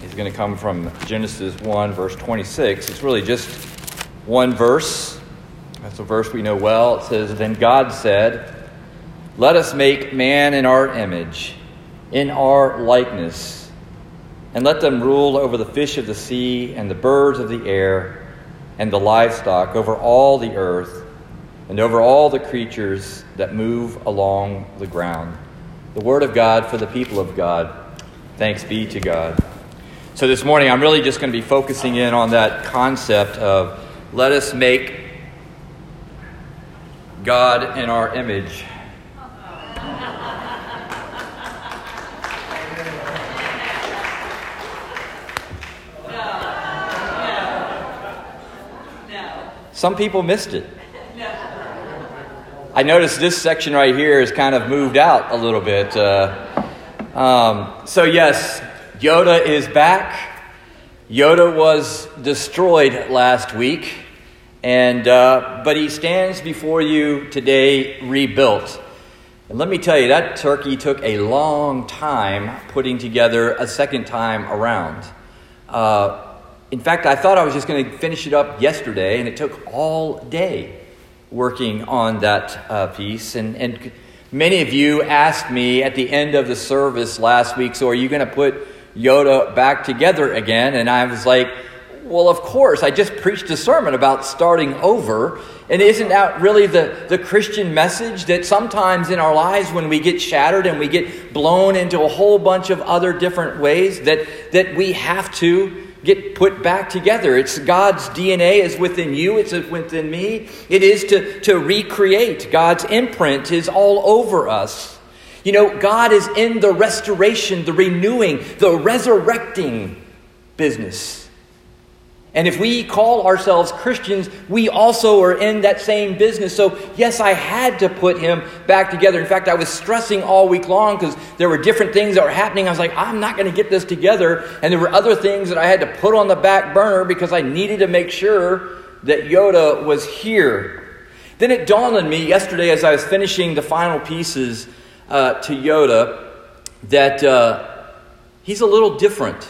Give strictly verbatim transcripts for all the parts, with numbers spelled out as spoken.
is going to come from Genesis one, verse twenty-six. It's really just one verse. That's a verse we know well. It says, "Then God said, 'Let us make man in our image, in our likeness, and let them rule over the fish of the sea and the birds of the air and the livestock, over all the earth, and over all the creatures that move along the ground.'" The word of God for the people of God. Thanks be to God. So this morning, I'm really just going to be focusing in on that concept of let us make God in our image. Some people missed it. I noticed this section right here is kind of moved out a little bit. Uh, um, so yes, Yoda is back. Yoda was destroyed last week, and uh, but he stands before you today rebuilt. And let me tell you, that turkey took a long time putting together a second time around. Uh, in fact, I thought I was just going to finish it up yesterday, and it took all day working on that uh, piece. And, and many of you asked me at the end of the service last week, so are you going to put Yoda back together again? And I was like, well, of course. I just preached a sermon about starting over. And isn't that really the, the Christian message? That sometimes in our lives when we get shattered and we get blown into a whole bunch of other different ways, that, that we have to get put back together. It's God's D N A is within you. It's within me. It is to, to recreate. God's imprint is all over us. You know, God is in the restoration, the renewing, the resurrecting business. And if we call ourselves Christians, we also are in that same business. So yes, I had to put him back together. In fact, I was stressing all week long because there were different things that were happening. I was like, I'm not going to get this together. And there were other things that I had to put on the back burner because I needed to make sure that Yoda was here. Then it dawned on me yesterday as I was finishing the final pieces uh, to Yoda that uh, he's a little different.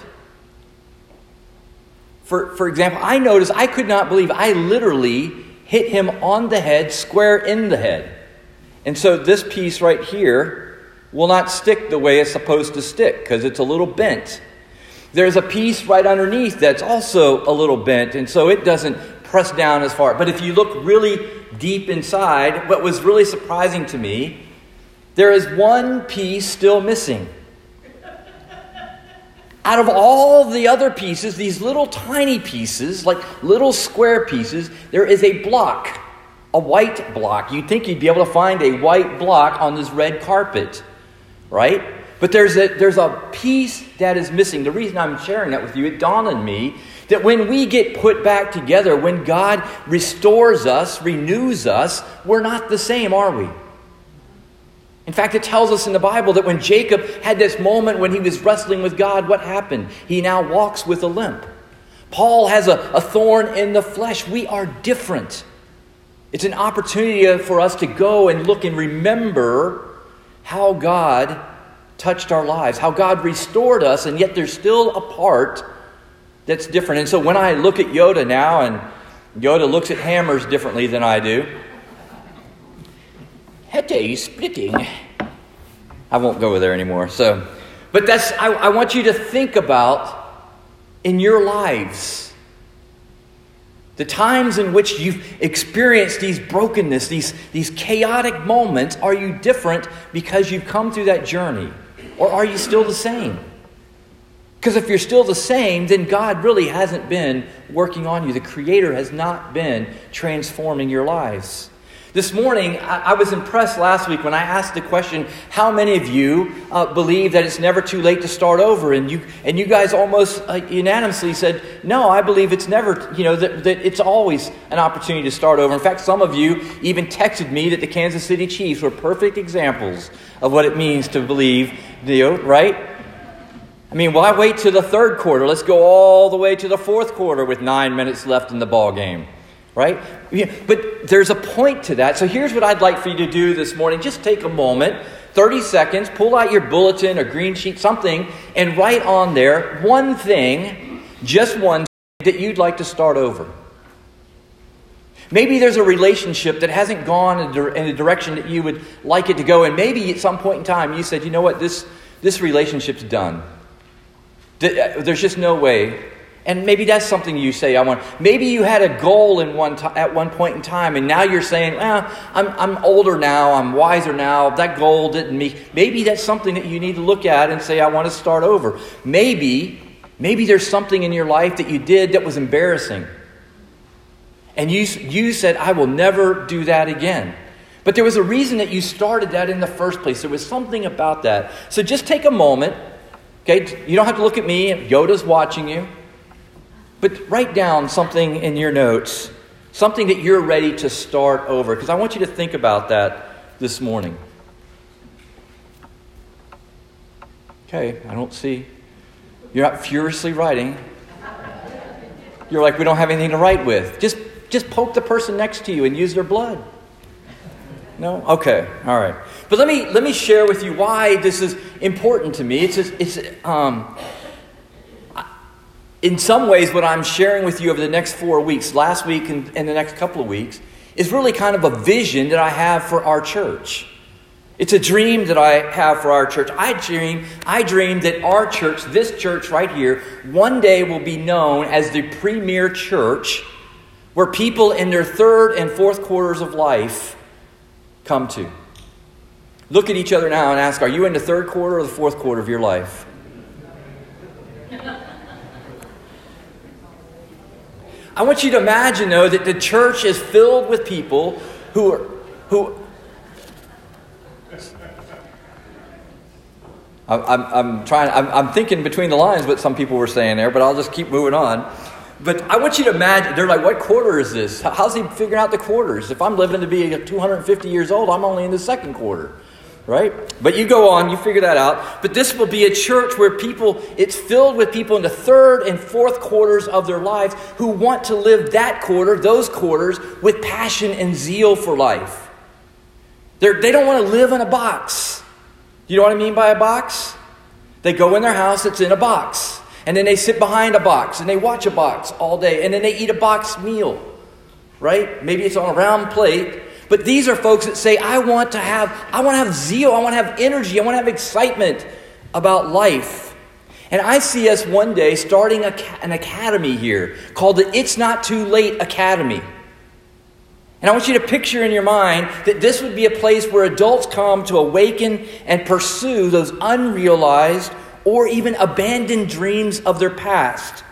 For, for example, I noticed, I could not believe, I literally hit him on the head, square in the head. And so this piece right here will not stick the way it's supposed to stick because it's a little bent. There's a piece right underneath that's also a little bent, and so it doesn't press down as far. But if you look really deep inside, what was really surprising to me, there is one piece still missing. Out of all the other pieces, these little tiny pieces, like little square pieces, there is a block, a white block. You'd think you'd be able to find a white block on this red carpet, right? But there's a, there's a piece that is missing. The reason I'm sharing that with you, it dawned on me that when we get put back together, when God restores us, renews us, we're not the same, are we? In fact, it tells us in the Bible that when Jacob had this moment when he was wrestling with God, what happened? He now walks with a limp. Paul has a, a thorn in the flesh. We are different. It's an opportunity for us to go and look and remember how God touched our lives, how God restored us, and yet there's still a part that's different. And so when I look at Yoda now, and Yoda looks at hammers differently than I do, Hete splitting. I won't go there anymore. So, but that's I, I want you to think about in your lives the times in which you've experienced these brokenness, these, these chaotic moments. Are you different because you've come through that journey? Or are you still the same? Because if you're still the same, then God really hasn't been working on you. The Creator has not been transforming your lives. This morning, I was impressed last week when I asked the question, how many of you uh, believe that it's never too late to start over? And you and you guys almost uh, unanimously said, no, I believe it's never, you know, that, that it's always an opportunity to start over. In fact, some of you even texted me that the Kansas City Chiefs were perfect examples of what it means to believe, you know, right? I mean, why wait to the third quarter? Let's go all the way to the fourth quarter with nine minutes left in the ball game. Right? But there's a point to that. So here's what I'd like for you to do this morning. Just take a moment thirty seconds, pull out your bulletin or green sheet, something, and write on there one thing, just one thing that you'd like to start over. Maybe there's a relationship that hasn't gone in the direction that you would like it to go, and maybe at some point in time you said, you know what, this, this relationship's done. There's just no way. And maybe that's something you say, I want. Maybe you had a goal in one t- at one point in time, and now you're saying, well, I'm, I'm older now, I'm wiser now, that goal didn't meet. Maybe that's something that you need to look at and say, I want to start over. Maybe, maybe there's something in your life that you did that was embarrassing. And you, you said, I will never do that again. But there was a reason that you started that in the first place. There was something about that. So just take a moment. Okay, you don't have to look at me. Yoda's watching you. But write down something in your notes. Something that you're ready to start over. Because I want you to think about that this morning. Okay, I don't see. You're not furiously writing. You're like, we don't have anything to write with. Just Just poke the person next to you and use their blood. No? Okay. All right. But let me let me share with you why this is important to me. It's it's um in some ways what I'm sharing with you over the next four weeks, last week and, and the next couple of weeks, is really kind of a vision that I have for our church. It's a dream that I have for our church. I dream, I dream that our church, this church right here, one day will be known as the premier church where people in their third and fourth quarters of life come to. Look at each other now and ask, are you in the third quarter or the fourth quarter of your life? I want you to imagine, though, that the church is filled with people who are, who... I'm, I'm trying, I'm, I'm thinking between the lines what some people were saying there, but I'll just keep moving on. But I want you to imagine, they're like, what quarter is this? How's he figuring out the quarters? If I'm living to be two hundred fifty years old, I'm only in the second quarter, right? But you go on, you figure that out. But this will be a church where people, it's filled with people in the third and fourth quarters of their lives who want to live that quarter, those quarters, with passion and zeal for life. They're, they don't want to live in a box. You know what I mean by a box? They go in their house, it's in a box. And then they sit behind a box and they watch a box all day. And then they eat a box meal, right? Maybe it's on a round plate. But these are folks that say, I want to have, I want to have zeal. I want to have energy. I want to have excitement about life. And I see us one day starting a, an academy here called the It's Not Too Late Academy. And I want you to picture in your mind that this would be a place where adults come to awaken and pursue those unrealized or even abandoned dreams of their past.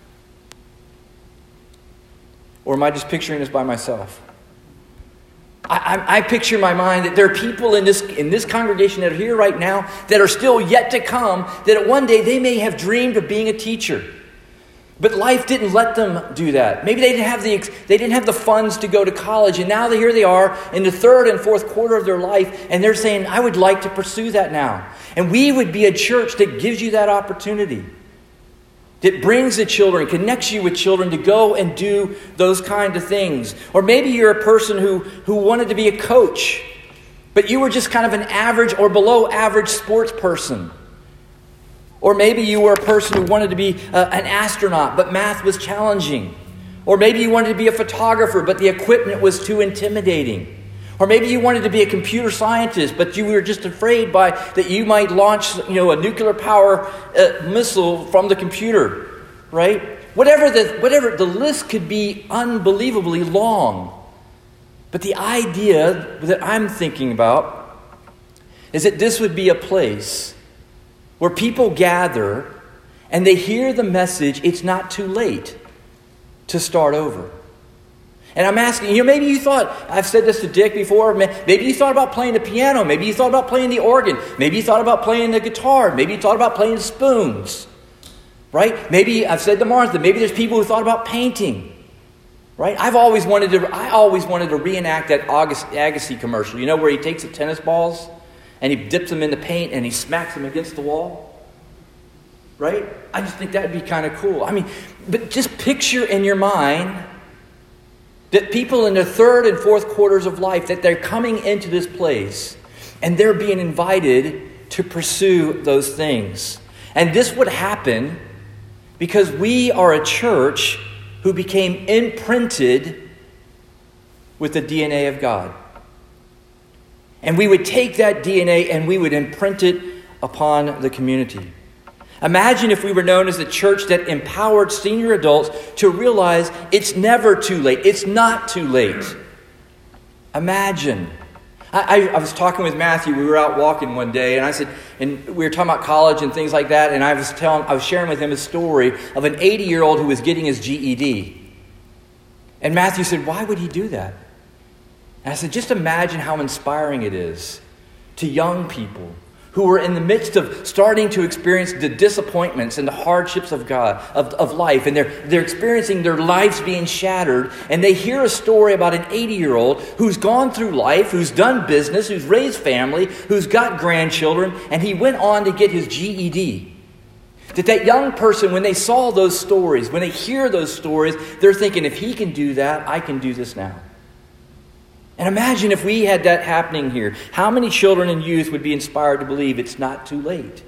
Or am I just picturing this by myself? I, I, I picture in my mind that there are people in this, in this congregation that are here right now that are still yet to come, that one day they may have dreamed of being a teacher. But life didn't let them do that. Maybe they didn't have the they didn't have the funds to go to college, and now here they are in the third and fourth quarter of their life, and they're saying, I would like to pursue that now. And we would be a church that gives you that opportunity, that brings the children, connects you with children to go and do those kind of things. Or maybe you're a person who, who wanted to be a coach, but you were just kind of an average or below average sports person. Or maybe you were a person who wanted to be uh, an astronaut, but math was challenging. Or maybe you wanted to be a photographer, but the equipment was too intimidating. Or maybe you wanted to be a computer scientist, but you were just afraid by that you might launch, you know, a nuclear power uh, missile from the computer, right? Whatever the whatever the list could be unbelievably long. But the idea that I'm thinking about is that this would be a place where people gather and they hear the message, it's not too late to start over. And I'm asking, you know, maybe you thought, I've said this to Dick before, maybe you thought about playing the piano, maybe you thought about playing the organ, maybe you thought about playing the guitar, maybe you thought about playing the spoons, right? Maybe, I've said to Martha, maybe there's people who thought about painting, right? I've always wanted to, I always wanted to reenact that August Agassi commercial, you know, where he takes the tennis balls and he dips them in the paint and he smacks them against the wall, right? I just think that would be kind of cool. I mean, but just picture in your mind that people in their third and fourth quarters of life, that they're coming into this place. And they're being invited to pursue those things. And this would happen because we are a church who became imprinted with the D N A of God. And we would take that D N A and we would imprint it upon the community. Imagine if we were known as a church that empowered senior adults to realize it's never too late. It's not too late. Imagine. I, I was talking with Matthew. We were out walking one day, and I said, and we were talking about college and things like that. And I was telling, I was sharing with him a story of an eighty-year-old who was getting his G E D. And Matthew said, "Why would he do that?" And I said, "Just imagine how inspiring it is to young people who are in the midst of starting to experience the disappointments and the hardships of God, of, of life, and they're they're experiencing their lives being shattered, and they hear a story about an eighty-year-old who's gone through life, who's done business, who's raised family, who's got grandchildren, and he went on to get his G E D. That that young person, when they saw those stories, when they hear those stories, they're thinking, if he can do that, I can do this now. And imagine if we had that happening here. How many children and youth would be inspired to believe it's not too late?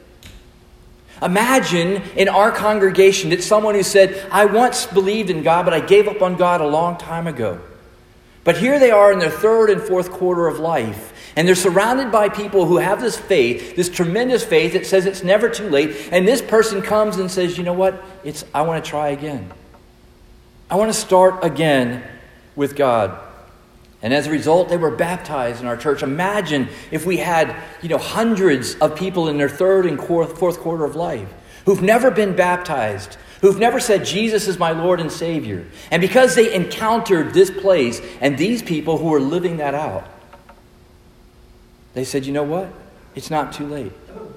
Imagine in our congregation that someone who said, I once believed in God, but I gave up on God a long time ago. But here they are in their third and fourth quarter of life. And they're surrounded by people who have this faith, this tremendous faith that says it's never too late. And this person comes and says, you know what? It's I want to try again. I want to start again with God. And as a result, they were baptized in our church. Imagine if we had, you know, hundreds of people in their third and fourth quarter of life who've never been baptized, who've never said, Jesus is my Lord and Savior. And because they encountered this place and these people who were living that out, they said, you know what? It's not too late.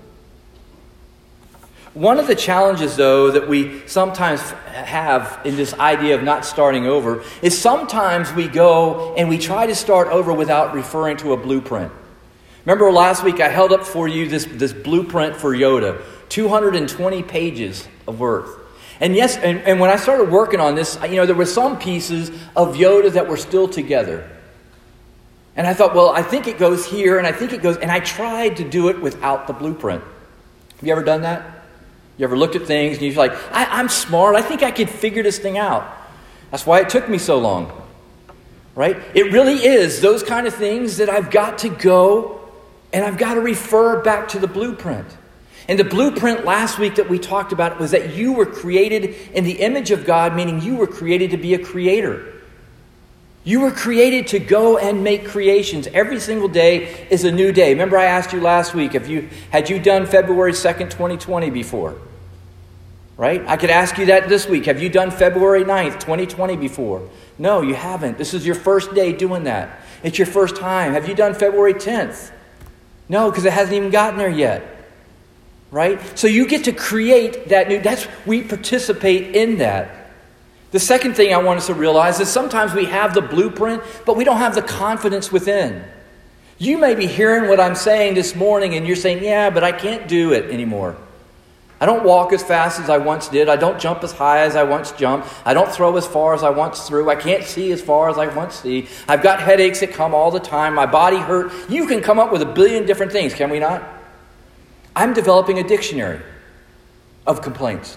One of the challenges, though, that we sometimes have in this idea of not starting over is sometimes we go and we try to start over without referring to a blueprint. Remember last week I held up for you this, this blueprint for Yoda, two hundred twenty pages of worth. And yes, and, and when I started working on this, you know, there were some pieces of Yoda that were still together. And I thought, well, I think it goes here, and I think it goes, and I tried to do it without the blueprint. Have you ever done that? You ever looked at things and you're like, I, I'm smart. I think I could figure this thing out. That's why it took me so long. Right? It really is those kind of things that I've got to go and I've got to refer back to the blueprint. And the blueprint last week that we talked about was that you were created in the image of God, meaning you were created to be a creator. You were created to go and make creations. Every single day is a new day. Remember I asked you last week, if you had you done February second, twenty twenty before? Right? I could ask you that this week. Have you done February ninth, twenty twenty before? No, you haven't. This is your first day doing that. It's your first time. Have you done February tenth? No, because it hasn't even gotten there yet. Right? So you get to create that new, that's, we participate in that. The second thing I want us to realize is sometimes we have the blueprint, but we don't have the confidence within. You may be hearing what I'm saying this morning and you're saying, yeah, but I can't do it anymore. I don't walk as fast as I once did. I don't jump as high as I once jumped. I don't throw as far as I once threw. I can't see as far as I once see. I've got headaches that come all the time. My body hurt. You can come up with a billion different things, can we not? I'm developing a dictionary of complaints.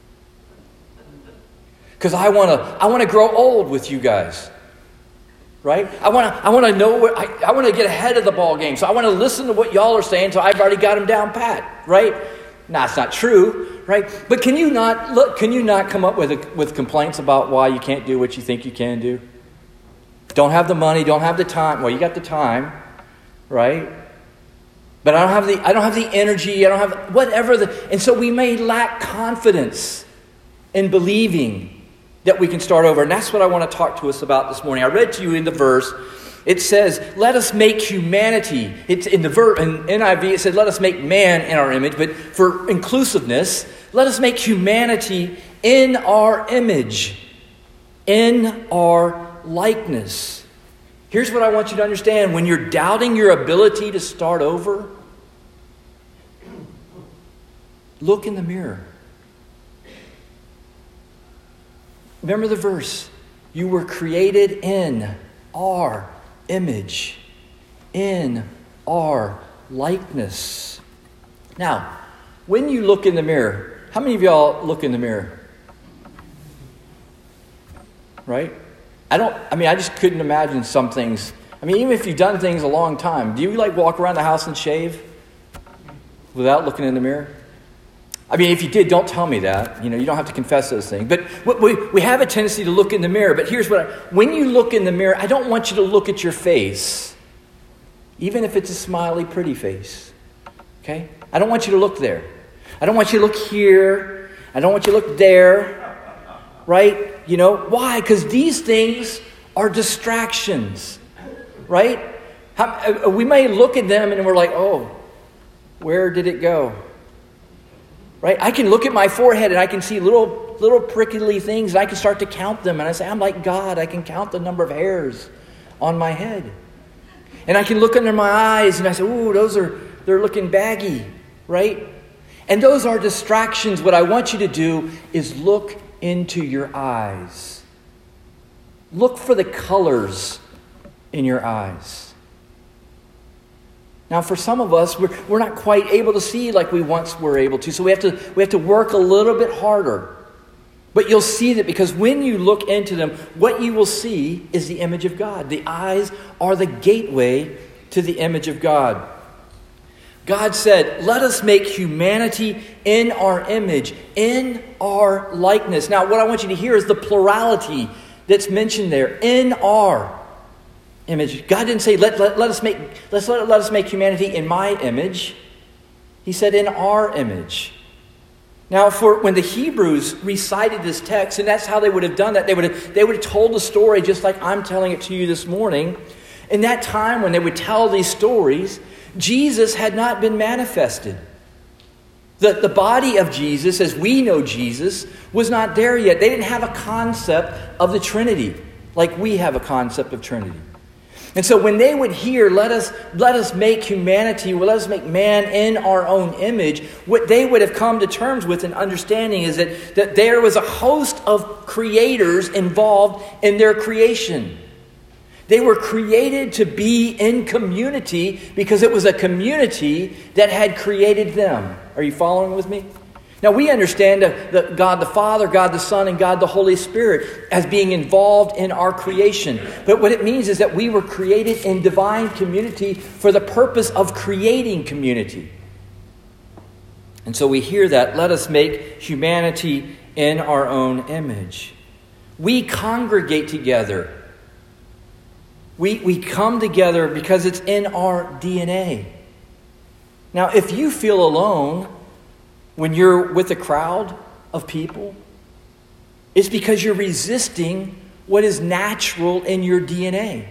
Because I want to I want to grow old with you guys. Right? I want to I want to know what I, I want to get ahead of the ball game. So I want to listen to what y'all are saying so I've already got them down pat, right? No, it's not true, right? But can you not look can you not come up with a, with complaints about why you can't do what you think you can do? Don't have the money, don't have the time. Well, you got the time, right? But I don't have the I don't have the energy, I don't have whatever the and so we may lack confidence in believing that we can start over. And that's what I want to talk to us about this morning. I read to you in the verse, it says, let us make humanity. It's in the verse, in N I V, it said, let us make man in our image. But for inclusiveness, let us make humanity in our image, in our likeness. Here's what I want you to understand. When you're doubting your ability to start over, look in the mirror. Remember the verse. You were created in our image. In our likeness. Now, when you look in the mirror, how many of y'all look in the mirror? Right? I don't, I mean, I just couldn't imagine some things. I mean, even if you've done things a long time, do you like walk around the house and shave without looking in the mirror? I mean, if you did, don't tell me that. You know, you don't have to confess those things. But we, we have a tendency to look in the mirror. But here's what I, when you look in the mirror, I don't want you to look at your face, even if it's a smiley, pretty face. Okay? I don't want you to look there. I don't want you to look here. I don't want you to look there. Right? You know, why? Because these things are distractions. Right? How, we may look at them and we're like, oh, where did it go? Right? I can look at my forehead and I can see little little prickly things and I can start to count them. And I say, I'm like God. I can count the number of hairs on my head. And I can look under my eyes and I say, ooh, those are, they're looking baggy. Right? And those are distractions. What I want you to do is look into your eyes. Look for the colors in your eyes. Now, for some of us, we're, we're not quite able to see like we once were able to. So we have to we have to work a little bit harder. But you'll see that because when you look into them, what you will see is the image of God. The eyes are the gateway to the image of God. God said, let us make humanity in our image, in our likeness. Now, what I want you to hear is the plurality that's mentioned there. In our image. God didn't say, let, let, let us make let's let, let us make humanity in my image. He said in our image. Now, for when the Hebrews recited this text, and that's how they would have done that, they would have they would have told the story just like I'm telling it to you this morning. In that time when they would tell these stories, Jesus had not been manifested. The, the body of Jesus, as we know Jesus, was not there yet. They didn't have a concept of the Trinity like we have a concept of Trinity. And so when they would hear, let us let us make humanity, well, let us make man in our own image, what they would have come to terms with and understanding is that, that there was a host of creators involved in their creation. They were created to be in community because it was a community that had created them. Are you following with me? Now, we understand the God the Father, God the Son, and God the Holy Spirit as being involved in our creation. But what it means is that we were created in divine community for the purpose of creating community. And so we hear that, let us make humanity in our own image. We congregate together. We, we come together because it's in our D N A. Now, if you feel alone when you're with a crowd of people, it's because you're resisting what is natural in your D N A.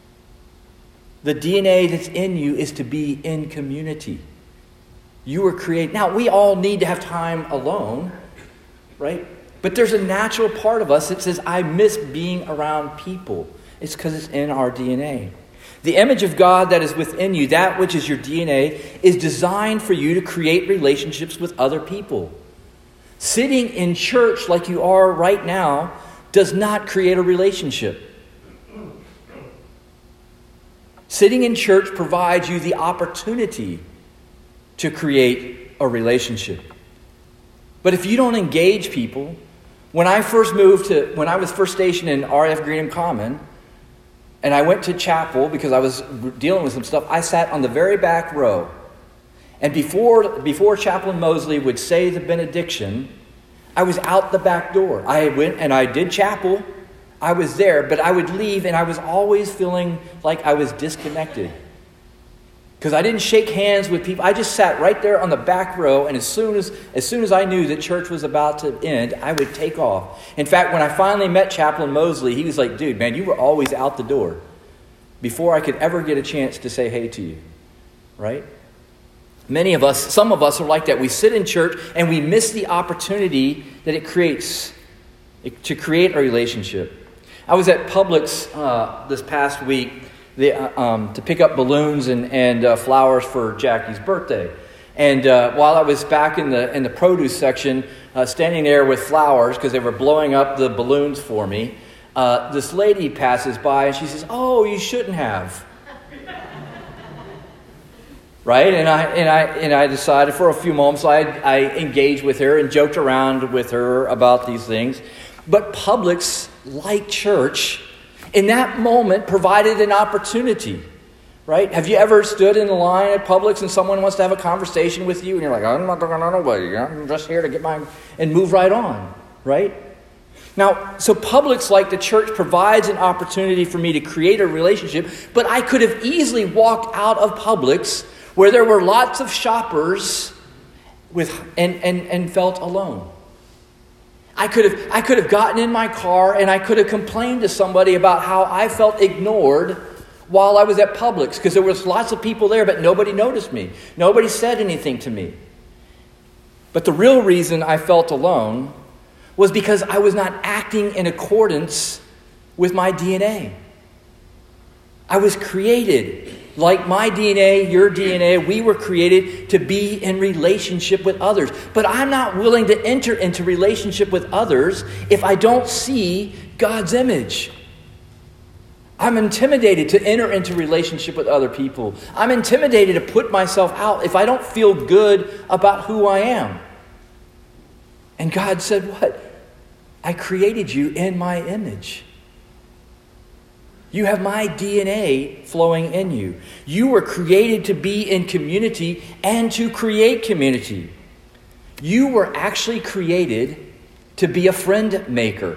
The D N A that's in you is to be in community. You were created. Now, we all need to have time alone, right? But there's a natural part of us that says, I miss being around people. It's because it's in our D N A. The image of God that is within you, that which is your D N A, is designed for you to create relationships with other people. Sitting in church like you are right now does not create a relationship. Sitting in church provides you the opportunity to create a relationship. But if you don't engage people, when I first moved to, when I was first stationed in R F Greenham Common, and I went to chapel because I was dealing with some stuff, I sat on the very back row. And before, before Chaplain Mosley would say the benediction, I was out the back door. I went and I did chapel. I was there, but I would leave and I was always feeling like I was disconnected. Because I didn't shake hands with people. I just sat right there on the back row, and as soon as as soon as I knew that church was about to end, I would take off. In fact, when I finally met Chaplain Mosley, he was like, dude, man, you were always out the door before I could ever get a chance to say hey to you. Right? Many of us, some of us are like that. We sit in church and we miss the opportunity that it creates to create a relationship. I was at Publix uh, this past week. The, uh, um, to pick up balloons and, and uh, flowers for Jackie's birthday. And uh, while I was back in the in the produce section, uh, standing there with flowers because they were blowing up the balloons for me, uh, this lady passes by and she says, "Oh, you shouldn't have." right? And I and I and I decided for a few moments I I engaged with her and joked around with her about these things. But Publix, like church, in that moment provided an opportunity, right? Have you ever stood in the line at Publix and someone wants to have a conversation with you and you're like, I'm not talking to nobody. I'm just here to get my and move right on, right? Now, so Publix, like the church, provides an opportunity for me to create a relationship, but I could have easily walked out of Publix where there were lots of shoppers with and, and, and felt alone. I could have I could have gotten in my car and I could have complained to somebody about how I felt ignored while I was at Publix, because there was lots of people there, but nobody noticed me. Nobody said anything to me. But the real reason I felt alone was because I was not acting in accordance with my D N A. I was created like my D N A, your D N A. We were created to be in relationship with others. But I'm not willing to enter into relationship with others if I don't see God's image. I'm intimidated to enter into relationship with other people. I'm intimidated to put myself out if I don't feel good about who I am. And God said, what? I created you in my image. You have my D N A flowing in you. You were created to be in community and to create community. You were actually created to be a friend maker.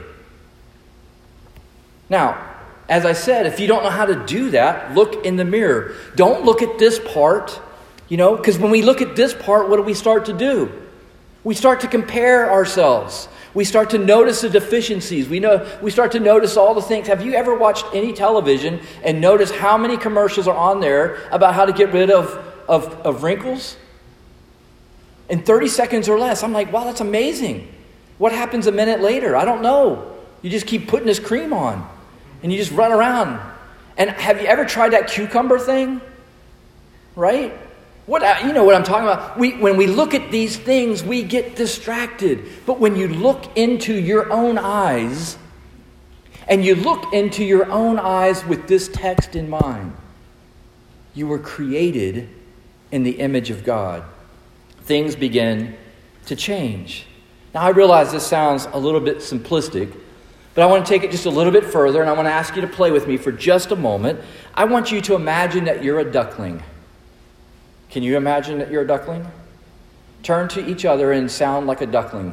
Now, as I said, if you don't know how to do that, look in the mirror. Don't look at this part, you know, because when we look at this part, what do we start to do? We start to compare ourselves. We start to notice the deficiencies. We know we start to notice all the things. Have you ever watched any television and noticed how many commercials are on there about how to get rid of, of, of wrinkles? In thirty seconds or less. I'm like, wow, that's amazing. What happens a minute later? I don't know. You just keep putting this cream on. And you just run around. And have you ever tried that cucumber thing? Right? What you know what I'm talking about? We, when we look at these things, we get distracted. But when you look into your own eyes, and you look into your own eyes with this text in mind, you were created in the image of God. Things begin to change. Now, I realize this sounds a little bit simplistic, but I want to take it just a little bit further, and I want to ask you to play with me for just a moment. I want you to imagine that you're a duckling. Can you imagine that you're a duckling? Turn to each other and sound like a duckling.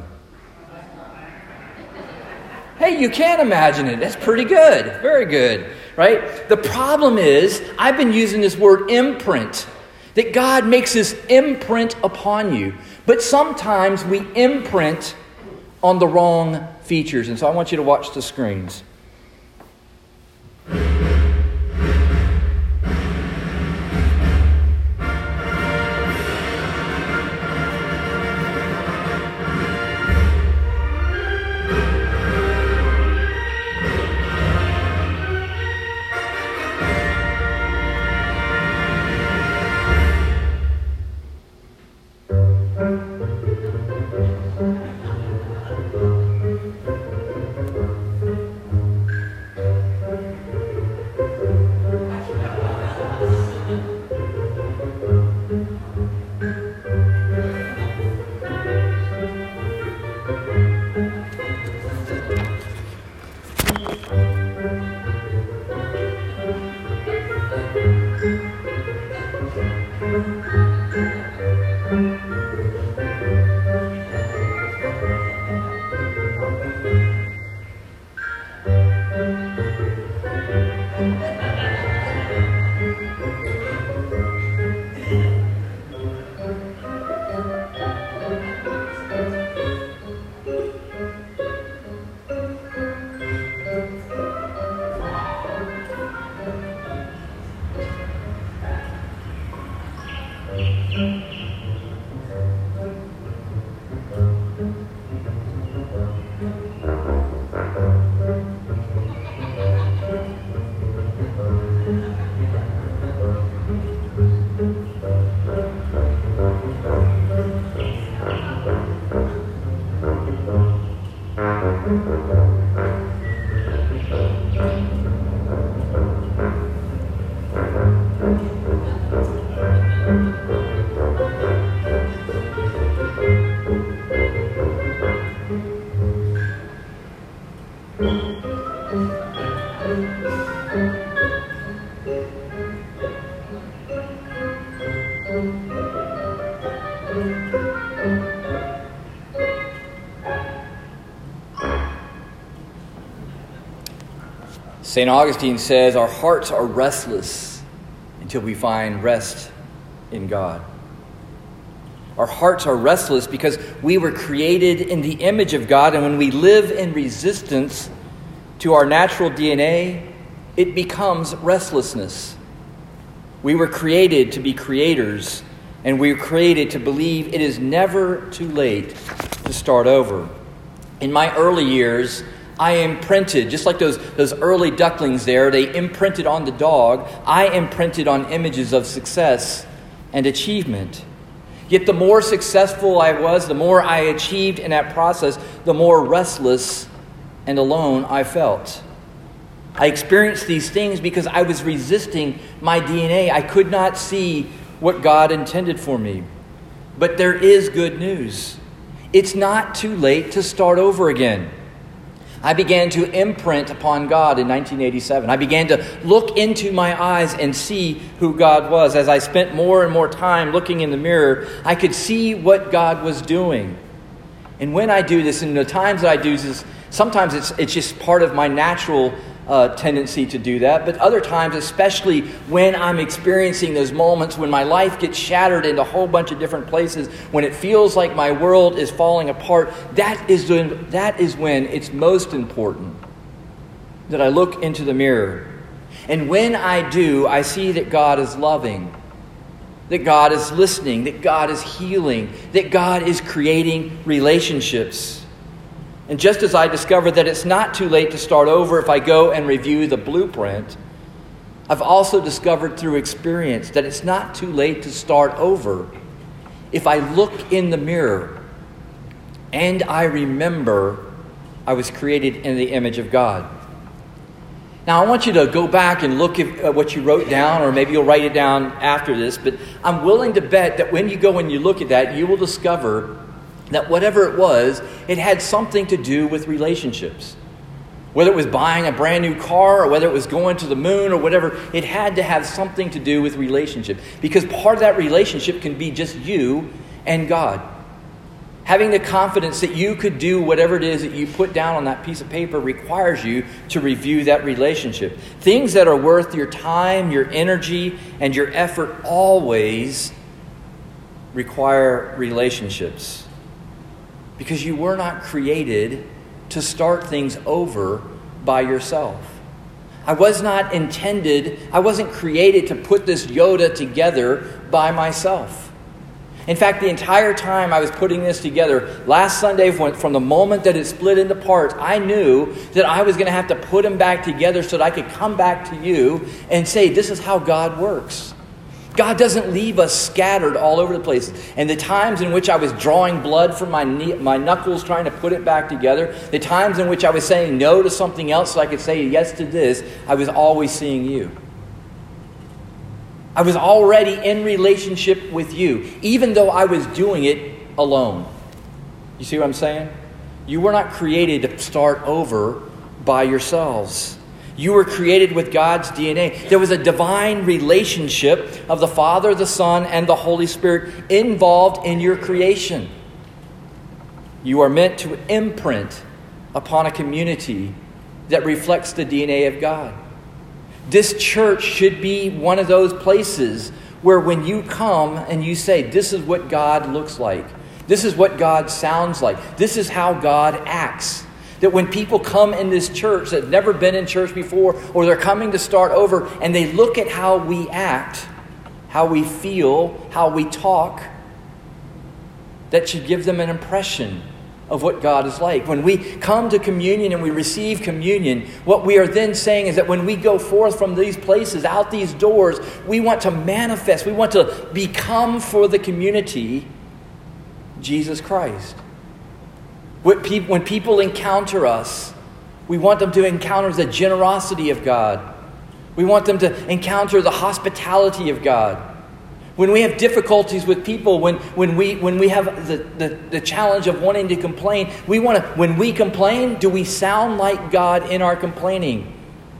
Hey, you can imagine it. That's pretty good. Very good. Right? The problem is, I've been using this word imprint. That God makes this imprint upon you. But sometimes we imprint on the wrong features. And so I want you to watch the screens. Saint Augustine says, our hearts are restless until we find rest in God. Our hearts are restless because we were created in the image of God, and when we live in resistance to our natural D N A, it becomes restlessness. We were created to be creators, and we were created to believe it is never too late to start over. In my early years, I imprinted, just like those, those early ducklings there, they imprinted on the dog. I imprinted on images of success and achievement. Yet the more successful I was, the more I achieved in that process, the more restless and alone I felt. I experienced these things because I was resisting my D N A. I could not see what God intended for me. But there is good news. It's not too late to start over again. I began to imprint upon God in nineteen eighty-seven. I began to look into my eyes and see who God was. As I spent more and more time looking in the mirror, I could see what God was doing. And when I do this, and the times that I do this, sometimes it's it's just part of my natural uh, tendency to do that. But other times, especially when I'm experiencing those moments when my life gets shattered into a whole bunch of different places, when it feels like my world is falling apart, that is when, that is when it's most important that I look into the mirror. And when I do, I see that God is loving, that God is listening, that God is healing, that God is creating relationships. And just as I discovered that it's not too late to start over if I go and review the blueprint, I've also discovered through experience that it's not too late to start over if I look in the mirror and I remember I was created in the image of God. Now, I want you to go back and look at what you wrote down, or maybe you'll write it down after this, but I'm willing to bet that when you go and you look at that, you will discover that whatever it was, it had something to do with relationships. Whether it was buying a brand new car or whether it was going to the moon or whatever, it had to have something to do with relationship. Because part of that relationship can be just you and God. Having the confidence that you could do whatever it is that you put down on that piece of paper requires you to review that relationship. Things that are worth your time, your energy, and your effort always require relationships. Because you were not created to start things over by yourself. I was not intended, I wasn't created to put this Yoda together by myself. In fact, the entire time I was putting this together, last Sunday, from the moment that it split into parts, I knew that I was going to have to put them back together so that I could come back to you and say, this is how God works. God doesn't leave us scattered all over the place. And the times in which I was drawing blood from my knee, my knuckles trying to put it back together, the times in which I was saying no to something else so I could say yes to this, I was always seeing you. I was already in relationship with you, even though I was doing it alone. You see what I'm saying? You were not created to start over by yourselves. You were created with God's D N A. There was a divine relationship of the Father, the Son, and the Holy Spirit involved in your creation. You are meant to imprint upon a community that reflects the D N A of God. This church should be one of those places where when you come and you say, this is what God looks like, this is what God sounds like, this is how God acts. That when people come in this church that have never been in church before, or they're coming to start over, and they look at how we act, how we feel, how we talk, that should give them an impression of what God is like. When we come to communion and we receive communion, what we are then saying is that when we go forth from these places, out these doors, we want to manifest, we want to become for the community Jesus Christ. When people encounter us, we want them to encounter the generosity of God. We want them to encounter the hospitality of God. When we have difficulties with people, when, when, we, when we have the, the, the challenge of wanting to complain, we want to, when we complain, do we sound like God in our complaining?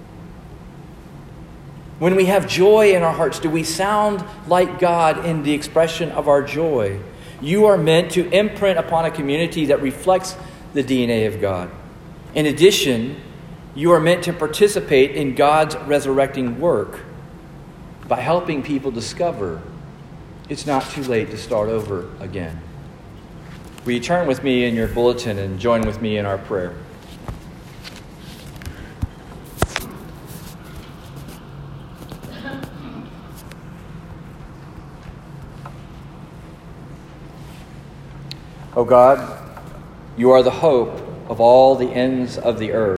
When we have joy in our hearts, do we sound like God in the expression of our joy? You are meant to imprint upon a community that reflects the D N A of God. In addition, you are meant to participate in God's resurrecting work by helping people discover it's not too late to start over again. Will you turn with me in your bulletin and join with me in our prayer? O God, you are the hope of all the ends of the earth.